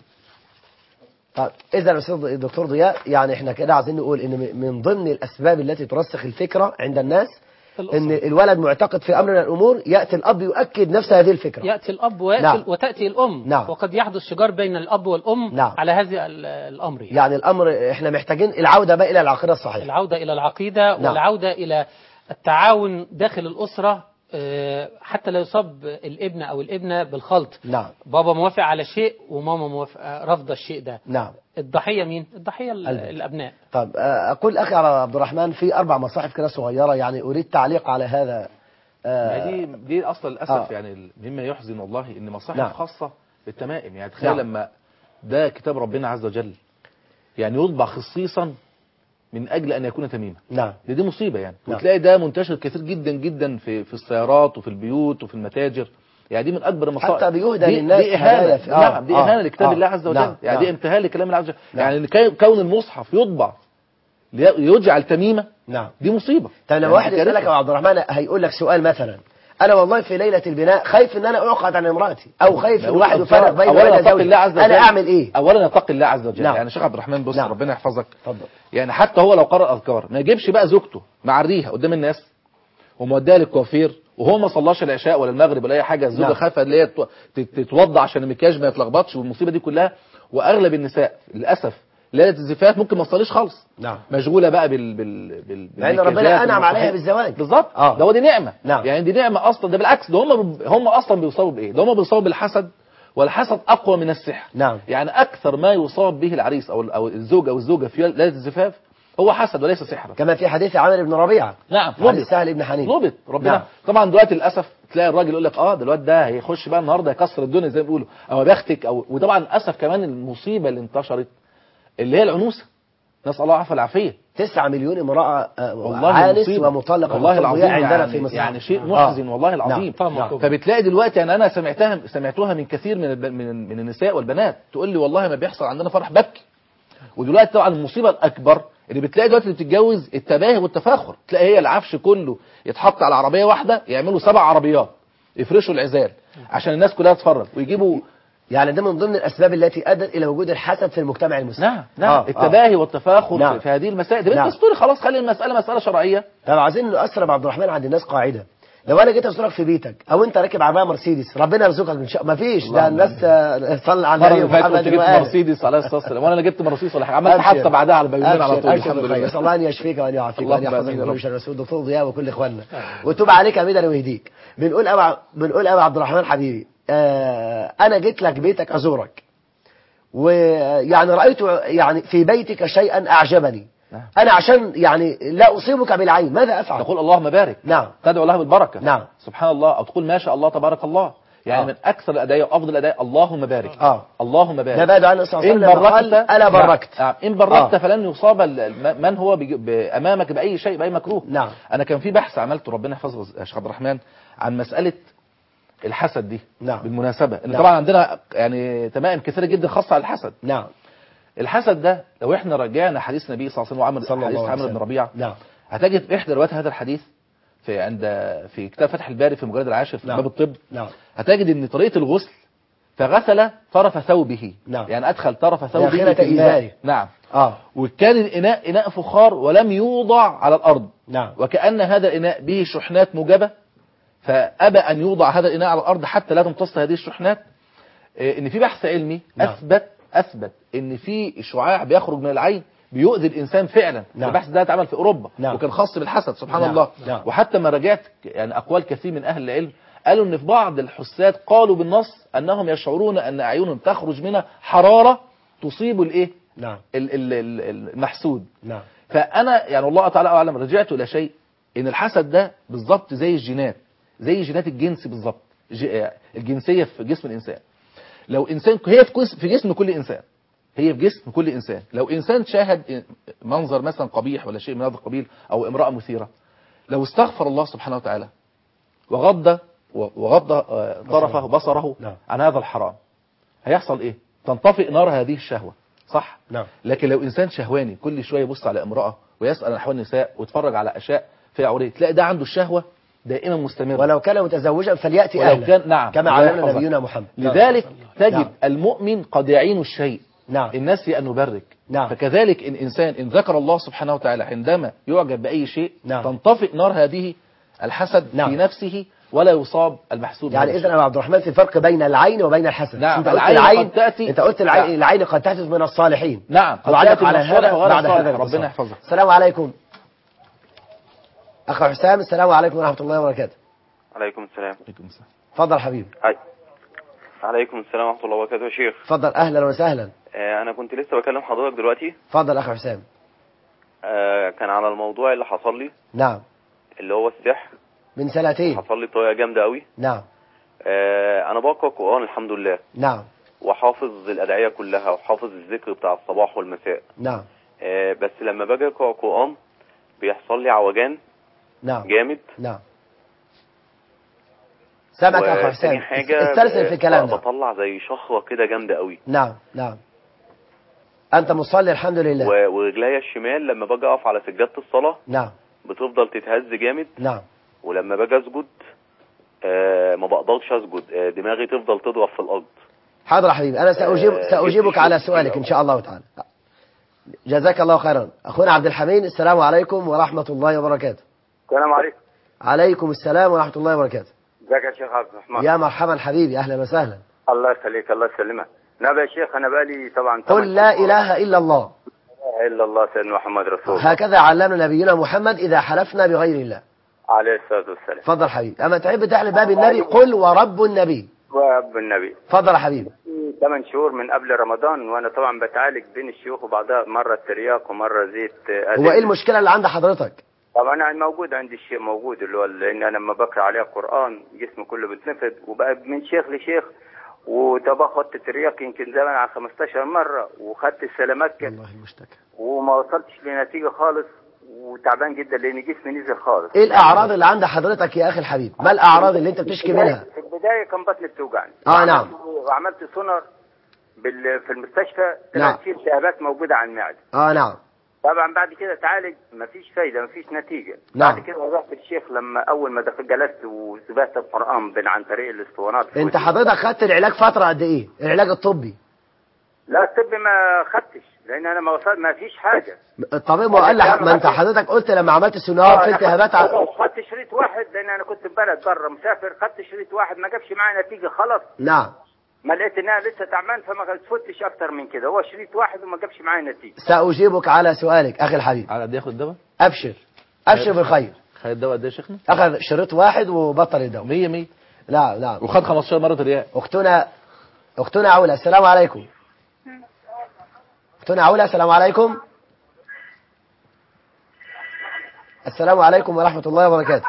طيب اذا الاستاذ الدكتور ضياء يعني احنا كده عايزين نقول ان من ضمن الاسباب التي ترسخ الفكره عند الناس ان الولد معتقد في امر من الامور، ياتي الاب يؤكد نفس هذه الفكره. ياتي الاب ويأتي نعم. وتاتي الام. نعم. وقد يحدث شجار بين الاب والام. نعم. على هذا الامر يعني. يعني الامر احنا محتاجين العوده بقى الى العقيده الصحيحه. العوده الى العقيده. نعم. والعوده الى التعاون داخل الاسره حتى لا يصاب الابن او الابنه بالخلط. نعم. بابا موافق على شيء وماما موافق رافضه الشيء ده. نعم. الضحيه مين؟ الضحيه الابناء. طب اقول اخي عبد الرحمن في اربع مصاحف كده صغيره يعني اريد تعليق على هذا. آه دي دي اصلا للاسف آه. يعني مما يحزن والله ان مصاحف نعم. خاصه بالتمائم. يعني تخيل نعم. لما ده كتاب ربنا عز وجل يعني يطبع خصيصا من اجل ان يكون تميمه. نعم. دي, دي مصيبه يعني. نعم. وتلاقي ده منتشر كثير جدا جدا في في السيارات وفي البيوت وفي المتاجر. يعني دي من اكبر المصائب. حتى بيهدى دي للناس. دي اهانه. آه. نعم دي اهانه آه. لكتاب آه. الله عز وجل. نعم. يعني نعم. دي امتهان لكلام الله عز وجل. نعم. يعني كون المصحف يطبع ليجعل تميمه. نعم. دي مصيبه. طيب لو يعني واحد يسالك يا عبد الرحمن هيقول لك سؤال مثلا انا والله في ليله البناء خايف ان انا اعقد عن امراتي او خايف ان واحد يفرق بيني وبين زوجي، انا اعمل ايه؟ اولا نتقي الله عز وجل. نعم. يعني شيخ عبد الرحمن بص. نعم. ربنا يحفظك. اتفضل. يعني حتى هو لو قرأ اذكار ما يجيبش بقى زوجته معريها قدام الناس وموديها للكوافير وهو ما صلاش العشاء ولا المغرب ولا اي حاجه. الزوجه نعم. خايفه ان هي تتوضع عشان المكياج ما يتلخبطش والمصيبه دي كلها. واغلب النساء للاسف ليله الزفاف ممكن ما تصليش خالص. نعم. مشغوله بقى بال بال بال لان ربنا انعم عليها بالزواج. بالظبط. آه. ده هو دي نعمه. نعم. يعني دي نعمه اصلا. ده بالعكس ده هم هم اصلا بيصابوا بايه؟ ده هم بيصابوا بالحسد والحسد اقوى من السحر. نعم. يعني اكثر ما يصاب به العريس او او الزوج او الزوجه في ليله الزفاف هو حسد وليس سحر. كما في حديث عامر بن ربيعه. نعم. حديث سهل بن حنين. لبط ربنا. نعم. طبعا دلوقتي للاسف تلاقي الراجل يقول لك اه ده الواد ده هيخش بقى النهارده يكسر الدنيا زي ما بيقولوا او بختك او. وطبعا للاسف كمان المصيبه اللي انتشرت اللي هي العنوسه. نسال الله العفو والعافيه. تسعة مليون امرأة والله عانس مصيبة. ومطلقة والله العظيم عندنا يعني في مصر. يعني شيء محزن. آه. والله العظيم. نعم. فبتلاقي دلوقتي يعني انا سمعتها سمعتوها من كثير من الب... من من النساء والبنات تقول لي والله ما بيحصل عندنا فرح بكي. ودلوقتي طبعا المصيبه الاكبر اللي بتلاقي دلوقتي اللي بتتجوز التباهي والتفاخر، تلاقي هي العفش كله يتحط على عربيه واحده يعملوا سبع عربيات يفرشوا العزال عشان الناس كلها تتفرج ويجيبوا. يعني ده من ضمن الاسباب التي ادت الى وجود الحسد في المجتمع المسلم. نعم نعم آه. التباهي والتفاخر نعم. في هذه المسائل. ده نعم. دستوري خلاص، خلي المساله مساله شرعيه. طب عايزين نأثر عبد الرحمن عند الناس قاعده، لو انا جيت ازورك في بيتك او انت راكب عربيه مرسيدس ربنا يرزقك ان شاء الله، مفيش ده الناس صلى على المره النبي اللي فاتت محمد جبت وآله. مرسيدس عليه الصلاه والسلام، وانا لا جبت مرسيدس ولا حاجه، عملت حادثه بعدها على البيومين على طول. الحمد لله. نسال الله ان يشفيك وان يعافيك وان اللهم يحفظك آمين من يا كل رب. شر رسول دكتور ضياء وكل اخواننا وتوب عليك يا ميدان ويهديك. بنقول ابو بنقول ابو عبد الرحمن حبيبي، آه انا جيت لك بيتك ازورك، ويعني رأيت يعني في بيتك شيئا أعجبني. نعم. أنا عشان يعني لا أصيبك بالعين ماذا أفعل؟ تقول اللهم بارك. نعم. تدعو الله بالبركة. نعم. سبحان الله. أو تقول ما شاء الله تبارك الله. يعني آه. من أكثر الأدعية وأفضل الأدعية اللهم بارك. آه. اللهم بارك. ده بقى دعاء النبي صلى الله عليه إن وسلم قال بركت ألا بركت. نعم. إن بركت آه. فلن يصاب ال- من هو بج- ب- أمامك بأي شيء بأي مكروه. نعم. أنا كان في بحث عملته ربنا يحفظه يا شيخ عبد الرحمن عن مسألة الحسد دي. نعم. بالمناسبة إن نعم. طبعا عندنا يعني تمائم كثيرة جدا خاصة على الحسد. نعم. الحسد ده لو احنا رجعنا حديث النبي صلى الله عليه وسلم وعمل صلى حديث الله عليه عمرو بن وسلم. ربيعه. نعم. هتجد في احدى روايات هذا الحديث في عند في كتاب فتح الباري في المجلد العاشر في نعم. باب الطب. نعم. هتجد ان طريقه الغسل فغسل طرف ثوبه. نعم. يعني ادخل طرف ثوبه داخلة في الماء. إزاره. نعم. آه. وكان الاناء اناء فخار ولم يوضع على الارض. نعم. وكأن هذا الاناء به شحنات موجبه، فابى ان يوضع هذا الاناء على الارض حتى لا تمتص هذه الشحنات. إيه، ان في بحث علمي نعم. اثبت اثبت ان في شعاع بيخرج من العين بيؤذي الانسان فعلا. نعم. البحث ده اتعمل في اوروبا. نعم. وكان خاص بالحسد سبحان نعم. الله. نعم. وحتى ما رجعت يعني اقوال كثير من اهل العلم قالوا ان في بعض الحساد قالوا بالنص انهم يشعرون ان اعينهم تخرج منها حراره تصيب الايه نعم. ال- ال- ال- المحسود. نعم. فانا يعني الله تعالى اعلم رجعت الى شيء ان الحسد ده بالظبط زي الجينات، زي جينات الجنس بالظبط، ج- الجنسيه في جسم الانسان. لو انسان هي في جسم في جسم كل انسان، هي في جسم كل انسان. لو انسان شاهد منظر مثلا قبيح ولا شيء من هذا القبيل او امراه مثيره، لو استغفر الله سبحانه وتعالى وغض وغض آه، طرفه بصره نعم. عن هذا الحرام، هيحصل ايه؟ تنطفئ نار هذه الشهوه، صح؟ نعم. لكن لو انسان شهواني كل شويه يبص على امراه ويسال عن احوال النساء ويتفرج على اشياء فيها عوريه، تلاقي ده عنده الشهوه دائما مستمره. ولو كان متزوجا فليأتي ولو أهله كان نعم كما الله علمنا يحفظك. نبينا محمد. لذلك تجد نعم. المؤمن قد يعين الشيء. نعم. الناس أن نبرك. نعم. فكذلك إن إنسان إن ذكر الله سبحانه وتعالى عندما يعجب بأي شيء نعم. تنطفئ نار هذه الحسد نعم. في نفسه ولا يصاب المحسود. يعني بهذا إذا الشيء. يا عبد الرحمن في فرق بين العين وبين الحسد. نعم. أنت قلت العين العين قد تأتي- أنت قلت العين, نعم. العين قد تحدث من الصالحين. نعم. قد وعلق تأتي على من الصالح هذا وغير بعد الصالح. هذا ربنا الاتصال. يحفظك. السلام عليكم أخ حسام. السلام عليكم ورحمة الله وبركاته. عليكم السلام. عليكم السلام. تفضل حبيبي. هاي. عليكم السلام ورحمة الله وبركاته يا شيخ. تفضل أهلا وسهلا. آه أنا كنت لسه بكلم حضرتك دلوقتي. تفضل أخ حسام. آه كان على الموضوع اللي حصل لي نعم. اللي هو السحر. من سنتين. حصل لي بطريقة جامدة قوي. نعم. آه أنا بقرأ القرآن الحمد لله. نعم. وحافظ الأدعية كلها وحافظ الذكر بتاع الصباح والمساء. نعم. آه بس لما باجي أقرأ القرآن بيحصل لي عوجان نعم. جامد. نعم. سامعك يا أخ حسام. وتاني حاجة استرسل في الكلام ده. بطلع زي شخرة كده جامدة قوي. نعم. نعم. أنت مصلي الحمد لله. و- ورجليا الشمال لما باجي أقف على سجادة الصلاة نعم. بتفضل تتهز جامد. نعم. ولما باجي اسجد آه ما بقدرش اسجد، آه دماغي تفضل تضرب في الارض. حاضر يا حبيبي، أنا سأجيب آه، سأجيبك جبت على شيء سؤالك كتير إن شاء الله تعالى. جزاك الله خيرا. أخونا عبد الحميد. السلام عليكم ورحمة الله وبركاته. السلام عليكم. عليكم السلام ورحمة الله وبركاته. ازيك يا شيخ عبد الرحمن؟ يا مرحبا حبيبي، أهلا وسهلا. الله يخليك، الله يسلمك. نعم يا شيخ، انا بقالي طبعا قل لا إله إلا الله لا اله الا الله سيدنا محمد رسول الله هكذا علمنا نبينا محمد إذا حلفنا بغير الله. عليه الصلاه والسلام. تفضل حبيبي. أما تحب تحلف باب النبي قل ورب النبي. ورب النبي. تفضل يا حبيبي. ثمان شهور من قبل رمضان وانا طبعا بتعالج بين الشيوخ وبعضها مره ترياق ومره زيت أدل. هو إيه المشكلة اللي عند حضرتك؟ طبعا انا موجود عندي الشيء موجود اللي هو لان انا لما بقرا عليه القران جسمي كله بيتنفض وبقى من شيخ لشيخ. وطبعا خدت ترياق يمكن زمان على خمستاشر مره وخدت السلامات الله المشتكى. وما وصلتش لنتيجه خالص، وتعبان جدا لان جسمي نزل خالص. ايه الاعراض اللي عند حضرتك يا اخي الحبيب؟ ما الاعراض اللي انت بتشكي منها؟ في البدايه كان بطني بتوجعني. اه نعم. وعملت سونار بال... في المستشفى، نعم. طلعت فيه التهابات موجوده على المعده. اه نعم. طبعا بعد كده تعالج مفيش فايده، مفيش نتيجه. نعم. بعد كده رحت الشيخ لما اول ما دخلت جلست وسمعت القران بين عن طريق الاسطوانات. انت حضرتك خدت العلاج فتره قد ايه؟ العلاج الطبي؟ لا الطب ما خدتش، لان انا ما وصلت ما فيش حاجه. الطبيب ما قال لك؟ ما انت حضرتك قلت لما عملت السونار في التهابات. خدت شريط واحد لان انا كنت في بلد بره مسافر، خدت شريط واحد ما جابش معايا نتيجه خلاص. نعم. ما لقيت انها لسه تعبان فما تفوتش اكتر من كده، هو شريط واحد وما جابش معايا نتيجه. ساجيبك على سؤالك اخي الحبيب. على قد ياخد الدواء؟ ابشر ابشر بالخير. خد الدواء قد ايه يا شيخنا؟ اخذ شريط واحد وبطل الدواء. مية مية. لا لا. وخد خمستاشر مرة رياء. اختنا اختنا علا، السلام عليكم. اختنا علا، السلام عليكم. السلام عليكم ورحمة الله وبركاته.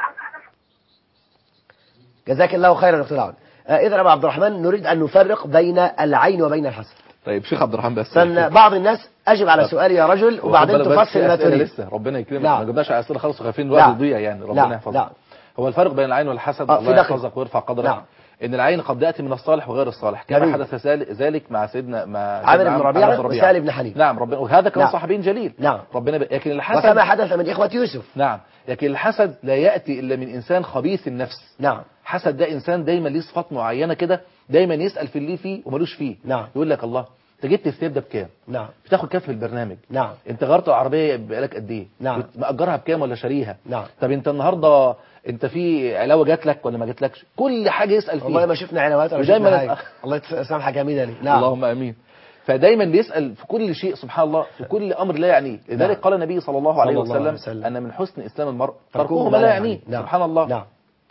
جزاك الله خيرا اختنا علا. آه اذا يا ابو عبد الرحمن نريد ان نفرق بين العين وبين الحسد. طيب شيخ عبد الرحمن بس عشان بعض الناس اجب على سؤالي يا رجل وبعدين تفصل ما تريد. لسه ربنا يكرمك. لا. ما جبناش على اسئله خالص وخايفين الوقت يضيع يعني. ربنا يحفظك. لا. هو الفرق بين العين والحسد، آه الله يحفظك ويرفع قدرك. نعم. ان العين قد تاتي من الصالح وغير الصالح، كما حدث ذلك مع سيدنا مع عامر بن ربيعه وسالم بن حنيف. نعم ربنا، وهذا كان نعم. صحابي جليل. نعم. ربنا ب... لكن الحسد وكما حدث من اخوه يوسف. نعم. لكن الحسد لا ياتي الا من انسان خبيث النفس. نعم. حسد ده انسان دايما ليه صفات معينه كده، دايما يسال في اللي فيه ومالوش فيه. نعم. يقول لك الله انت جبت الثياب ده بكام؟ نعم. بتاخد كام في البرنامج؟ نعم. انت غيرت العربيه بقالك قد ايه؟ نعم. مأجرها بكام ولا شاريها؟ نعم. طب انت النهارده انت في علاوه جات لك ولا ما جاتلكش؟ كل حاجه يسال فيها. والله ما شفنا علاوات ولا شفنا حاجه. الله يسامحك يا ميدالي. نعم. اللهم امين. فدايما بيسال في كل شيء سبحان الله، في كل امر لا يعنيه. لذلك نعم. قال النبي صلى الله عليه وسلم, الله وسلم ان من حسن اسلام المرء تركه ما لا يعنيه. نعم. سبحان الله. نعم.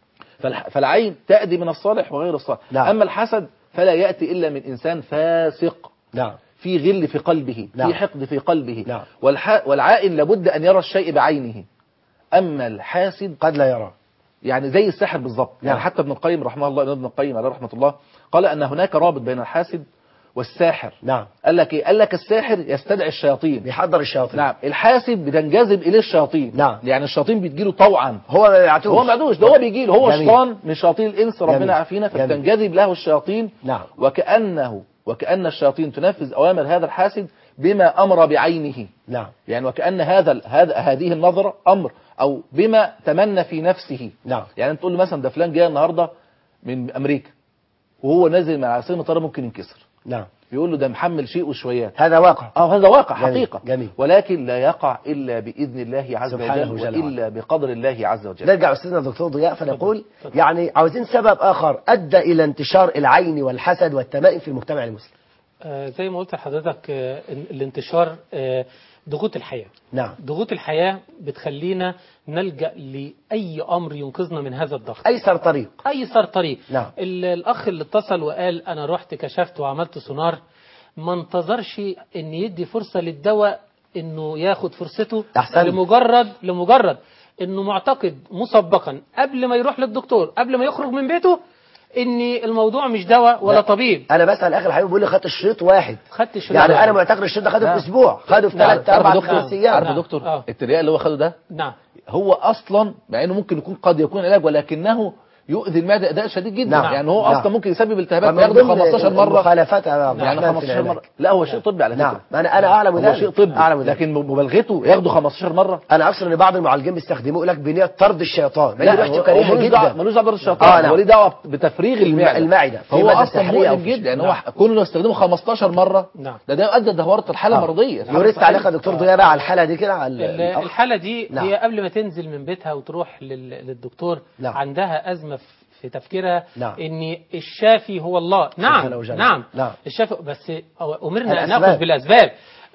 فالعين تأتي من الصالح وغير الصالح. نعم. اما الحسد فلا ياتي الا من انسان فاسق. نعم. في غل في قلبه. نعم. في حقد في قلبه. نعم. والح... والعائن لابد ان يرى الشيء بعينه، اما الحاسد قد لا يرى. يعني زي السحر بالظبط. نعم. يعني حتى ابن القيم رحمه الله، ابن القيم عليه رحمه الله، قال ان هناك رابط بين الحاسد والساحر. نعم. قال لك ايه؟ قال لك الساحر يستدعي الشياطين، بيحضر الشياطين. نعم. الحاسد بتنجذب اليه الشياطين. نعم. يعني الشياطين بتجيله طوعا، هو ما يعتوش. هو ما يعتوش، ده هو بيجيله، هو شيطان من شياطين الانس، ربنا جميل. يعافينا. فتنجذب له الشياطين. نعم. وكانه وكان الشياطين تنفذ اوامر هذا الحاسد بما امر بعينه. نعم. يعني وكأن هذا هذا هذه النظرة امر او بما تمنى في نفسه. نعم. يعني انت تقول له مثلا ده فلان جاي النهارده من امريكا وهو نازل من على سن طياره ممكن ينكسر. نعم. يقول له ده محمل شيء وشويات. هذا واقع. اه هذا واقع جميل. حقيقة. جميل. ولكن لا يقع الا باذن الله عز وجل والا بقدر الله عز وجل. نرجع استاذنا الدكتور ضياء فنقول يعني عاوزين سبب اخر ادى الى انتشار العين والحسد والتمائم في المجتمع المسلم. آه زي ما قلت لحضرتك آه الانتشار آه ضغوط الحياة. نعم. ضغوط الحياة بتخلينا نلجأ لأي أمر ينقذنا من هذا الضغط. أيسر طريق. أيسر طريق. نعم. الأخ اللي اتصل وقال أنا رحت كشفت وعملت سونار، ما انتظرش إن يدي فرصة للدواء إنه ياخد فرصته. أحسن. لمجرد لمجرد إنه معتقد مسبقا قبل ما يروح للدكتور، قبل ما يخرج من بيته، ان الموضوع مش دواء ولا لا. طبيب. انا بسال اخر الحبيب بيقول لي خدت شريط واحد. خدت شريط يعني واحد. انا معتقد الشريط ده خده في اسبوع، خده في ثلاث اربع خمس ايام. عارف يا دكتور آه. الترياق اللي هو خده ده نعم هو اصلا مع انه ممكن يكون قد يكون علاج، ولكنه يؤذي المعده اداء شديد جدا. نعم. يعني هو نعم. اصلا ممكن يسبب التهابات ياخده خمستاشر مره. مخالفتها يعني خمستاشر مره. لا هو شيء طبي على فكره. نعم. انا انا اعلم ذلك. هو شيء طبي اعلم ذلك. لكن مبالغته ياخده خمستاشر مره. انا اقصد ان بعض المعالجين بيستخدموه يقول لك بنيه طرد الشيطان. لا ريحته كريهه جدا. ملوش دعوه بالشيطان. هو ليه دعوه بتفريغ المعده. المعده هو اصلا مؤلم جدا. يعني هو كونه يستخدمه خمستاشر مره ده ده يؤدي لدهوره الحاله المرضيه. يريد تعليق يا دكتور ضياء بقى على الحاله دي كده على الحاله دي. هي قبل ما تنزل من بيتها وتروح للدكتور عندها ازمه في تفكيرها. نعم. ان الشافي هو الله. نعم نعم, نعم. الشافي بس امرنا ان ناخذ بالاسباب.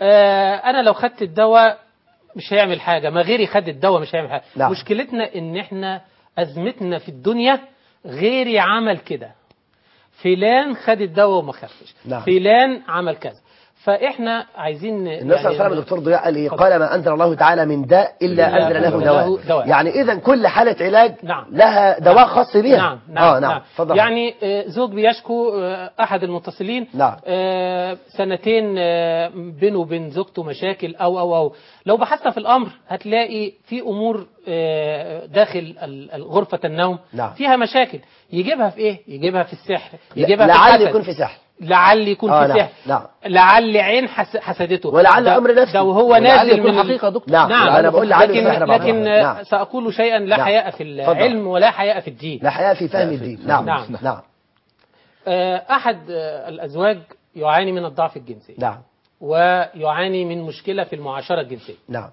آه انا لو خدت الدواء مش هيعمل حاجه، ما غيري خد الدواء مش هيعمل حاجه. نعم. مشكلتنا ان احنا ازمتنا في الدنيا غيري عمل كده، فلان خد الدواء وما خفش. نعم. فلان عمل كذا. فاحنا عايزين النبي صلى الله عليه وسلم دكتور ضياء قال ايه؟ قال ما انزل الله تعالى من داء الا انزل له دواء. دواء. يعني اذا كل حاله علاج نعم. لها دواء نعم. خاص بها. نعم نعم, اه نعم. نعم اتفضل. يعني آه، زوج بيشكو، آه، احد المتصلين نعم. آه، سنتين آه، بينه وبين زوجته مشاكل او او او لو بحثنا في الامر هتلاقي في امور آه، داخل ال- ال- غرفه النوم نعم. فيها مشاكل. يجيبها في ايه؟ يجيبها في السحر، يجيبها في لعل الحسد. يكون في سحر، لعل يكون آه في نعم. سحر، نعم. لعل عين حس حسدته، ولعل ده- أمر نفسي، ده وهو ولعل نازل يكون من ال- حقيقة دكتور. نعم. نعم. أنا بقول لعل لكن, السحر بعضها. لكن نعم. سأقول شيئا لا نعم. حياء في العلم ولا حياء في الدين. لا حياء في فهم الدين. نعم نعم. نعم آه، أحد آه، الأزواج يعاني من الضعف الجنسي نعم ويعاني من مشكلة في المعاشرة الجنسية، نعم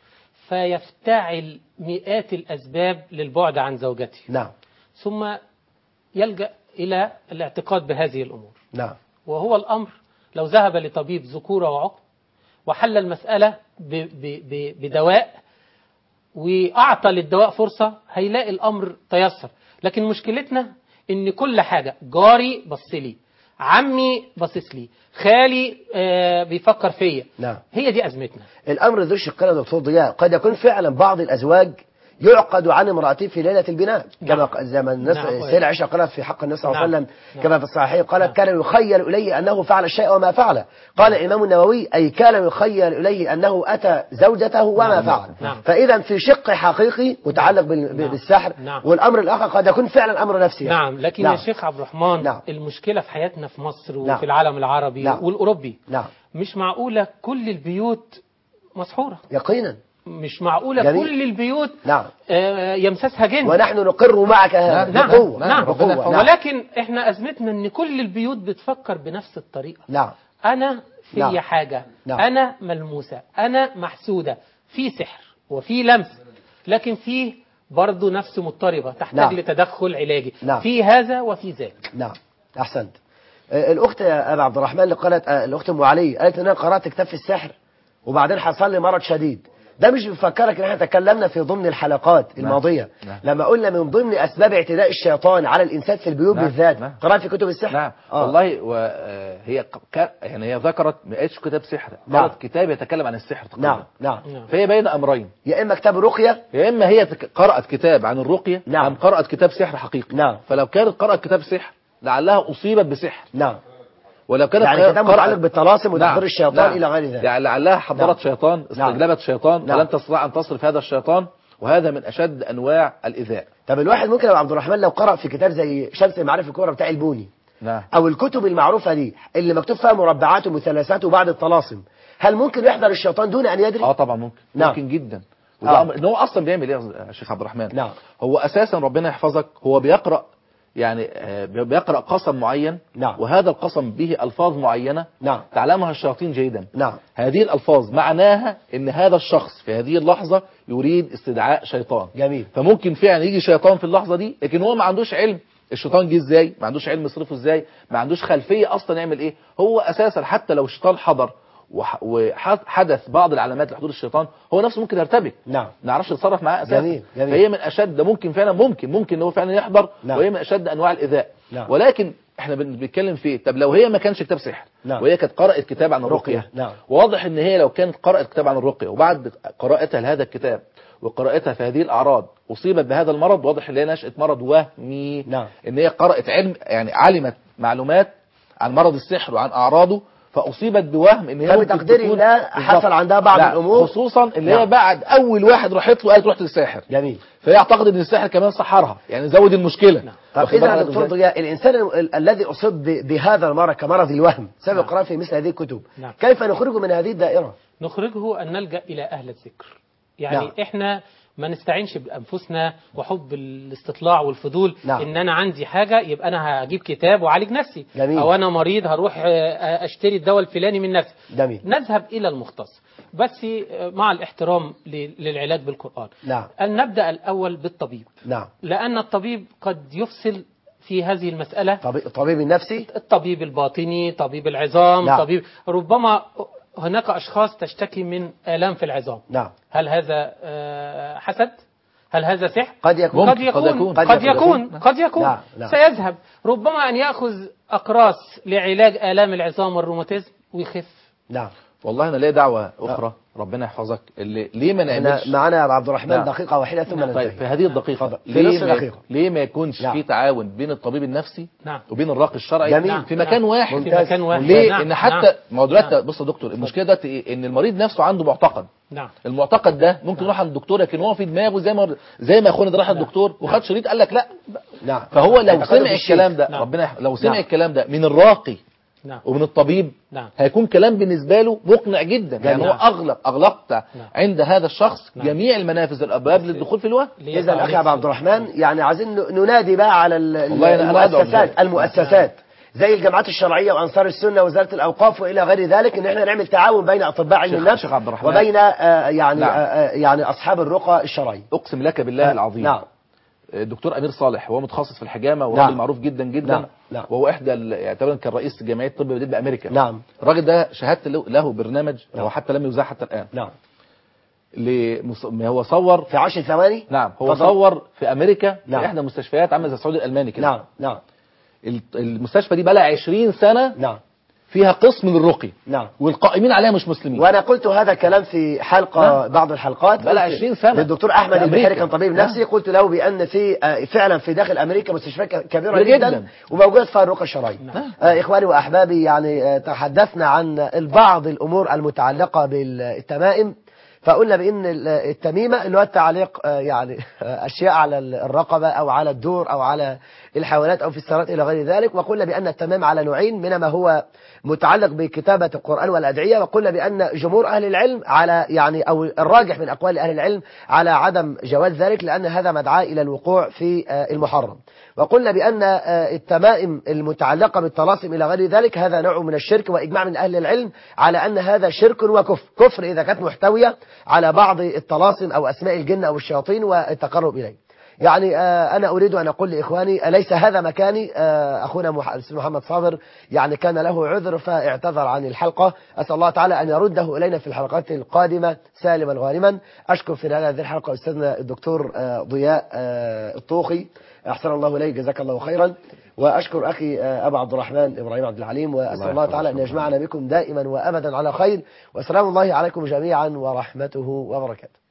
فيفتعل مئات الأسباب للبعد عن زوجته، نعم ثم يلجأ إلى الاعتقاد بهذه الأمور. نعم وهو الأمر لو ذهب لطبيب ذكورة وعقم وحل المسألة ب- ب- ب- بدواء وأعطى للدواء فرصة هيلاقي الأمر تيسر. لكن مشكلتنا إن كل حاجة، جاري بص لي، عمي باصص لي، خالي آه بيفكر فيا، نعم. هي دي أزمتنا. الأمر ذو شقين يا دكتور ضياء. قد يكون فعلا بعض الأزواج يعقد عن امرأته في ليلة البناء، كما نعم. ق- زي ما الناس نعم. السيدة عائشة قالت في حق النبي صلى الله عليه نعم. وسلم نعم. كما في الصحيحين، قالت نعم. كان يخيل إليه أنه فعل الشيء وما فعل. قال الإمام النووي أي كان يخيل إليه أنه أتى زوجته وما نعم. فعل. نعم. فإذا في شق حقيقي متعلق بال- نعم. بالسحر، نعم. والأمر الآخر قد يكون فعلا أمر نفسي. نعم. لكن نعم. يا شيخ عبد الرحمن، نعم. المشكلة في حياتنا في مصر وفي نعم. العالم العربي نعم. والأوروبي، نعم مش معقولة كل البيوت مسحورة، يقينا. مش معقولة جميل. كل البيوت نعم. آه، يمسسها جن. ونحن نقر معك هذا نعم. بقوة. نعم. بقوة. نعم. ولكن احنا أزمتنا ان كل البيوت بتفكر بنفس الطريقة. نعم أنا في نعم. حاجة، نعم. أنا ملموسة، أنا محسودة، في سحر وفي لمس، لكن فيه برضه نفس مضطربة تحتاج نعم. لتدخل علاجي. نعم. في هذا وفي ذاك. نعم أحسنت. آه، الأخت يا أبا عبد الرحمن اللي قالت، آه، الأخت أم علي قالت إن أنا قرأت كتاب في السحر وبعدين حصل لي مرض شديد. ده مش بيفكرك ان احنا تكلمنا في ضمن الحلقات الماضية نعم. لما قلنا من ضمن أسباب اعتداء الشيطان على الإنسان في البيوت نعم. بالذات. نعم. قرأت في كتب السحر؟ نعم آه. والله وهي يعني هي ذكرت ما قالتش كتاب سحر، نعم. قالت كتاب يتكلم عن السحر تقريبا. نعم نعم نعم. فهي بين امرين، يا إما كتاب رقية. يا اما هي تك- قرأت كتاب عن الرقية نعم. ام قرأت كتاب سحر حقيقي. نعم. فلو كانت قرأت كتاب سحر لعلها اصيبت بسحر، نعم ولو كانت يعني كتاب متعلق بالطلاسم وتحضير الشيطان نعم. إلى غير ذلك. يعني لعلها حضرت نعم. شيطان، استجلبت شيطان، نعم. ولن تستطيع ان تصرف هذا الشيطان، وهذا من اشد انواع الايذاء. طب الواحد ممكن يا أبو عبد الرحمن لو قرأ في كتاب زي شمس المعارف الكبرى بتاع البوني نعم أو الكتب المعروفة دي اللي مكتوب فيها مربعات ومثلثات وبعض الطلاسم، هل ممكن يحضر الشيطان دون أن يدري؟ اه طبعا ممكن. نعم. ممكن جدا. وده آه. أمر- ان هو اصلا بيعمل ايه يا شيخ عبد الرحمن؟ نعم. هو اساسا ربنا يحفظك هو بيقرا يعني آه، بيقرا قسم معين، نعم. وهذا القسم به الفاظ معينه نعم. تعلمها الشياطين جيدا. نعم. هذه الالفاظ معناها ان هذا الشخص في هذه اللحظه يريد استدعاء شيطان. جميل. فممكن فعلا يجي شيطان في اللحظه دي، لكن هو ما عندوش علم الشيطان جه ازاي، ما عندوش علم يصرفه ازاي، ما عندوش خلفيه اصلا يعمل ايه. هو اساسا حتى لو الشيطان حضر وح- وحدث بعض العلامات لحضور الشيطان، هو نفسه ممكن يرتبك، نعم. ما يعرفش يتصرف معاه اساسا. جميل. جميل. فهي من اشد، ممكن فعلا ممكن ممكن ان هو فعلا يحضر. نعم. وهي من اشد انواع الايذاء. نعم. ولكن احنا بن- بنتكلم في طب لو هي ما كانش كتاب سحر، نعم. وهي كانت قرأت كتاب عن الرقيه، رقية. نعم. واضح ان هي لو كانت قرأت كتاب عن الرقيه وبعد قراءتها لهذا الكتاب وقراءتها في هذه الاعراض اصيبت بهذا المرض، واضح ان هي نشأت مرض وهمي. نعم. ان هي قرأت علم، يعني علمت معلومات عن مرض السحر وعن اعراضه، فاصيبت بوهم ان هي ممكن فبتقدير تكون- الله حصل بالظبط. عندها بعض لا، الأمور. خصوصا اللي نعم. هي بعد اول واحد راحت له قالت رحت للساحر، جميل. فهي اعتقد ان الساحر كمان سحرها، يعني زود المشكله. طب واخد إذا يا بالك دكتور إزاي؟ ضياء الإنسان ال- ال- الذي أصيب ب- بهذا المرض كمرض الوهم سبب نعم. قراءة في مثل هذه الكتب، نعم. كيف نخرجه من هذه الدائرة؟ نخرجه أن نلجأ إلى أهل الذكر. يعني نعم. إحنا ما نستعينش بأنفسنا وحب الاستطلاع والفضول. نعم. إن أنا عندي حاجة يبقى أنا هجيب كتاب وأعالج نفسي. جميل. أو أنا مريض هروح آه، أشتري الدواء الفلاني من نفسي. جميل. نذهب إلى المختص، بس آه، مع الاحترام ل- للعلاج بالقرآن. نعم. أن نبدأ الأول بالطبيب، نعم. لأن الطبيب قد يفصل في هذه المسألة. طبيب الطبيب النفسي. الطبيب الباطني، طبيب العظام، نعم. طبيب ربما هناك أشخاص تشتكي من آلام في العظام. نعم. هل هذا آه، حسد؟ هل هذا سحر؟ قد يكون. قد يكون قد يكون. قد يكون قد يكون نعم. نعم. سيذهب. ربما أن يأخذ أقراص لعلاج آلام العظام والروماتيزم ويخف نعم. والله انا ليا دعوه اخرى، ربنا يحفظك، اللي ليه ما نعملش معانا يا عبد الرحمن نعم. دقيقه واحده ثم ننتهي. طيب في هذه الدقيقه في ليه نصف ما دقيقه ليه ما يكونش نعم. في تعاون بين الطبيب النفسي نعم. وبين الراقي الشرعي جميل. في مكان نعم. واحد؟ في مكان واحد. ليه؟ نعم. ان حتى نعم. ما هو دلوقتي نعم. بص يا دكتور، المشكله دلوقتي ايه؟ ان المريض نفسه عنده معتقد. نعم. المعتقد ده ممكن يروح عند الدكتور، لكن هو في دماغه زي ما زي ما اخونا ده راح الدكتور وخد شريط قال لك لا. نعم. فهو لو اعتقاده سمع في الشيخ. الكلام ده نعم. ربنا يح... لو سمع نعم. الكلام ده من الراقي نعم. ومن الطبيب نعم. هيكون كلام بالنسبه له مقنع جدا. يعني هو نعم. اغلق اغلقت نعم. عند هذا الشخص نعم. جميع المنافذ الابواب للدخول في الوهم. اذا الاخ عبد الرحمن يعني عايزين ننادي بقى على ال- والله أنا- أنا أدعو المؤسسات بذلك. المؤسسات زي الجامعات الشرعيه وانصار السنه ووزاره الاوقاف والى غير ذلك، ان احنا نعمل تعاون بين اطباء علم شيخ- النفس شيخ عبد الرحمن. وبين آه يعني نعم. آه يعني اصحاب الرقى الشرعيه. اقسم لك بالله العظيم. نعم. الدكتور امير صالح هو متخصص في الحجامه وراجل نعم. معروف جدا جدا. نعم. نعم. وهو احدى ال- يعتبر كان رئيس جمعيه طب البديل بامريكا. نعم. الراجل ده شهادة له- له برنامج نعم. هو حتى لم يذاع حتى الان. نعم. لمص... هو صور في عشر ثواني. نعم هو تفضل. صور في امريكا نعم. في احدى المستشفيات عامله زي السعودي الالماني كده. نعم. نعم. ال- المستشفى دي بقى لها عشرين سنه نعم. فيها قسم للرقي نعم. والقائمين عليها مش مسلمين. وانا قلت هذا كلام في حلقه نعم. بعض الحلقات بقى لها قلت عشرين سنة. للدكتور احمد في البحيري أمريكا. كان طبيب نعم. نفسي، قلت له بان في آه، فعلا في داخل امريكا مستشفيات ك- كبيره كبيرة جدا, جداً. وموجود فيها الرقى الشرعيه. نعم. آه، اخواني واحبابي يعني آه، تحدثنا عن بعض الامور المتعلقه بالتمائم، فقلنا بان ال- التميمه اللي هو التعليق آه، يعني آه، اشياء على ال- الرقبه او على الدور او على الحيوانات او في السيارات الى غير ذلك، وقلنا بان التمام على نوعين، منما هو متعلق بكتابه القران والادعيه، وقلنا بان جمهور اهل العلم على يعني او الراجح من اقوال اهل العلم على عدم جواز ذلك، لان هذا مدعاه الى الوقوع في آه، المحرم. وقلنا بأن آه، التمائم المتعلقة بالطلاسم إلى غير ذلك هذا نوع من الشرك، وإجماع من أهل العلم على أن هذا شرك وكفر، كفر إذا كانت محتوية على بعض الطلاسم أو أسماء الجن أو الشياطين والتقرب إليه. يعني آه، أنا أريد أن أقول لإخواني أليس هذا مكاني. آه، أخونا مح- الأستاذ محمد صابر يعني كان له عذر فاعتذر عن الحلقة، أسأل الله تعالى أن يرده إلينا في الحلقات القادمة سالما غانما. أشكر في هذه الحلقة أستاذنا الدكتور آه، ضياء آه، الطوخي، أحسن الله إليك، جزاك الله خيرا. وأشكر أخي آه، أبا عبد الرحمن إبراهيم عبد العليم، وأسأل الله تعالى أن يجمعنا بكم دائما وأبدا على خير، وسلام الله عليكم جميعا ورحمته وبركاته.